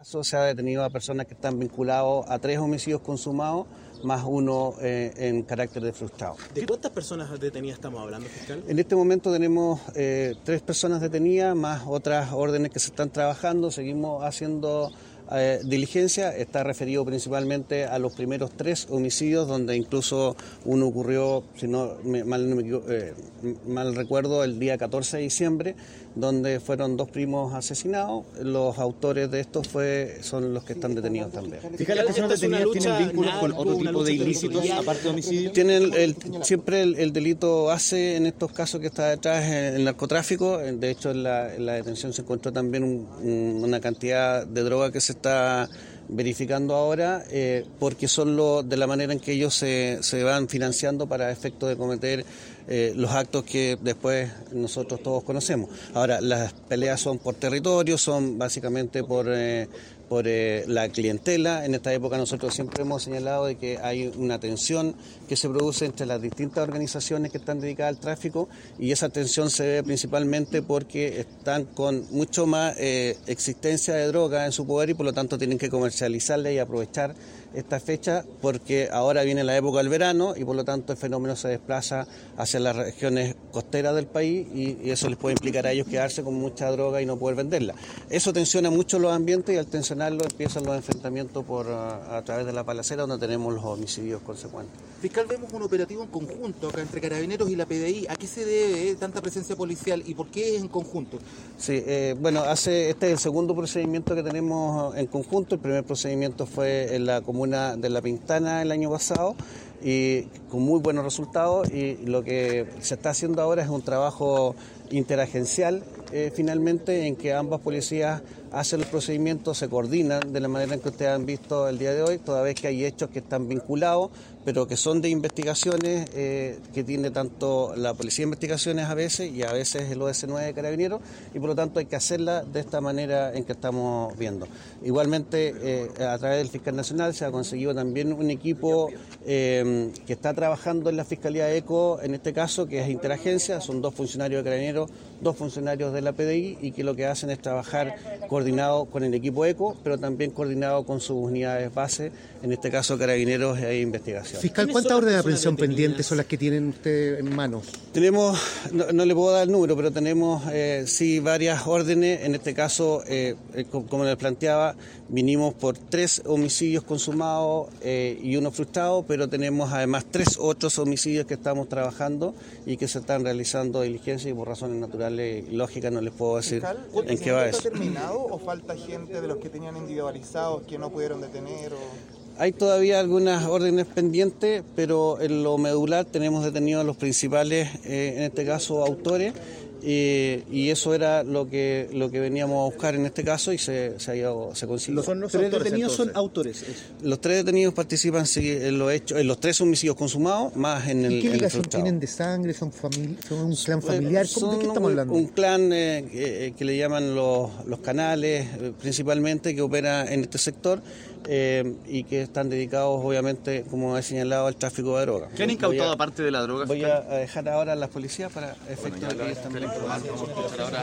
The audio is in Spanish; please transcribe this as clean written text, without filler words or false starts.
Se ha detenido a personas que están vinculados a 3 homicidios consumados, más uno en carácter de frustrado. ¿De cuántas personas detenidas estamos hablando, fiscal? En este momento tenemos 3 personas detenidas, más otras órdenes que se están trabajando. Seguimos haciendo diligencia. Está referido principalmente a los primeros 3 homicidios, donde incluso uno ocurrió, si no mal recuerdo, el día 14 de diciembre, donde fueron 2 primos asesinados. Los autores de estos son los que están detenidos también. Fiscal, ¿las personas detenidas tienen vínculos con otro tipo de ilícitos aparte de homicidio? Tienen siempre el delito base en estos casos que está detrás, el narcotráfico. De hecho, en la detención se encontró también una cantidad de droga que se está verificando ahora, porque son de la manera en que ellos se van financiando para efecto de cometer los actos que después nosotros todos conocemos. Ahora, las peleas son por territorio, son básicamente por la clientela. En esta época nosotros siempre hemos señalado de que hay una tensión que se produce entre las distintas organizaciones que están dedicadas al tráfico, y esa tensión se ve principalmente porque están con mucho más existencia de droga en su poder y por lo tanto tienen que comercializarla y aprovechar esta fecha, porque ahora viene la época del verano y por lo tanto el fenómeno se desplaza hacia las regiones costeras del país y eso les puede implicar a ellos quedarse con mucha droga y no poder venderla. Eso tensiona mucho los ambientes y al tensionarlo empiezan los enfrentamientos a través de la balacera, donde tenemos los homicidios consecuentes. Fiscal, vemos un operativo en conjunto acá entre Carabineros y la PDI. ¿A qué se debe tanta presencia policial y por qué es en conjunto? Sí, este es el segundo procedimiento que tenemos en conjunto. El primer procedimiento fue en la comuna de La Pintana el año pasado y con muy buenos resultados, y lo que se está haciendo ahora es un trabajo interagencial finalmente, en que ambas policías hacen los procedimientos, se coordinan de la manera en que ustedes han visto el día de hoy, toda vez que hay hechos que están vinculados, pero que son de investigaciones que tiene tanto la Policía de Investigaciones a veces y a veces el OS9 de Carabineros, y por lo tanto hay que hacerla de esta manera en que estamos viendo. Igualmente, a través del Fiscal Nacional se ha conseguido también un equipo que está trabajando en la Fiscalía de ECO, en este caso, que es interagencia, son 2 funcionarios de Carabineros, 2 funcionarios de la PDI, y que lo que hacen es trabajar coordinado con el equipo ECO, pero también coordinado con sus unidades base, en este caso Carabineros e Investigación. Fiscal, ¿cuántas órdenes de aprehensión pendientes son las que tienen ustedes en manos? Tenemos, no le puedo dar el número, pero tenemos sí varias órdenes. En este caso, como les planteaba, vinimos por 3 homicidios consumados y 1 frustrado, pero tenemos además 3 otros homicidios que estamos trabajando y que se están realizando diligencias, y por razones naturales y lógicas no les puedo decir en qué va eso. ¿Está terminado o falta gente de los que tenían individualizados que no pudieron detener? Hay todavía algunas órdenes pendientes, pero en lo medular tenemos detenidos a los principales, en este caso autores, y eso era lo que veníamos a buscar en este caso, y se consiguió. Los 3 detenidos son autores. Los 3 detenidos participan en los 3 homicidios consumados, más en el. ¿Y qué ligación tienen de sangre? ¿Son un clan familiar? ¿De qué estamos hablando? Un clan que le llaman los canales, principalmente, que opera en este sector. Y que están dedicados, obviamente, como he señalado, al tráfico de droga. ¿Qué han incautado aparte de la droga? Voy a dejar ahora a las policías para efecto de que ellos también.